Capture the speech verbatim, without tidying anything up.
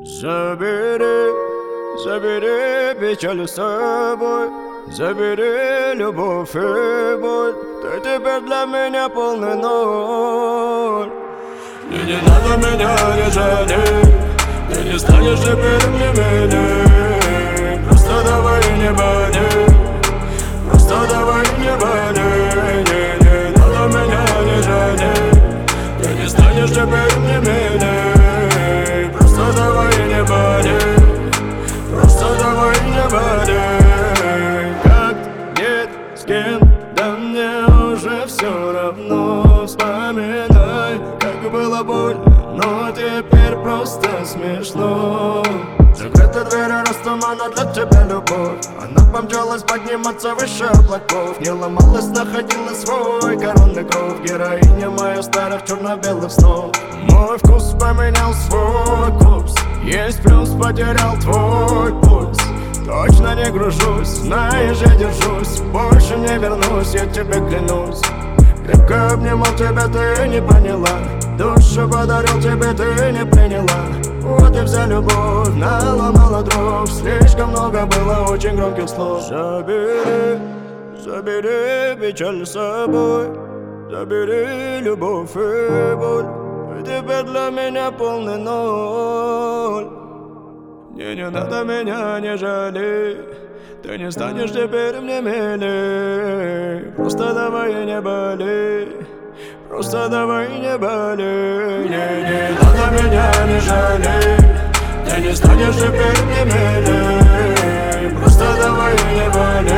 Забери, забери печаль с собой, забери любовь и боль. Ты теперь для меня полный ноль. И не надо меня не жалеть, ты не станешь теперь мне милей. Просто давай не болей, просто давай не болей. Не, не надо меня не жалеть, ты не станешь теперь мне милей. Просто давай не болей, просто давай не болей. Как, где, с кем, да мне уже все равно. Вспоминай, как было больно, но теперь просто смешно. Закрыта дверь, раз тумана для тебя любовь. Она помчалась подниматься выше облаков. Не ломалась, находила свой коронный кров. Героиня моя старых черно-белых снов. Мой вкус поменял свой курс. Есть плюс, потерял твой пульс. Точно не гружусь, знаешь, я держусь. Больше не вернусь, я тебе клянусь. Крепко обнимал тебя, ты не поняла. Душу подарил тебе, ты не приняла. Вот и вся любовь наломала дров. Слишком много было очень громких слов. Забери, забери печаль с собой, забери любовь и боль. Ты теперь для меня полный ноль. Не, не надо меня не жалеть, ты не станешь теперь мне милей. Просто давай не болей, просто давай не болей. Не, не надо меня не жалеть, ты не станешь теперь мне милей. Просто давай не болей.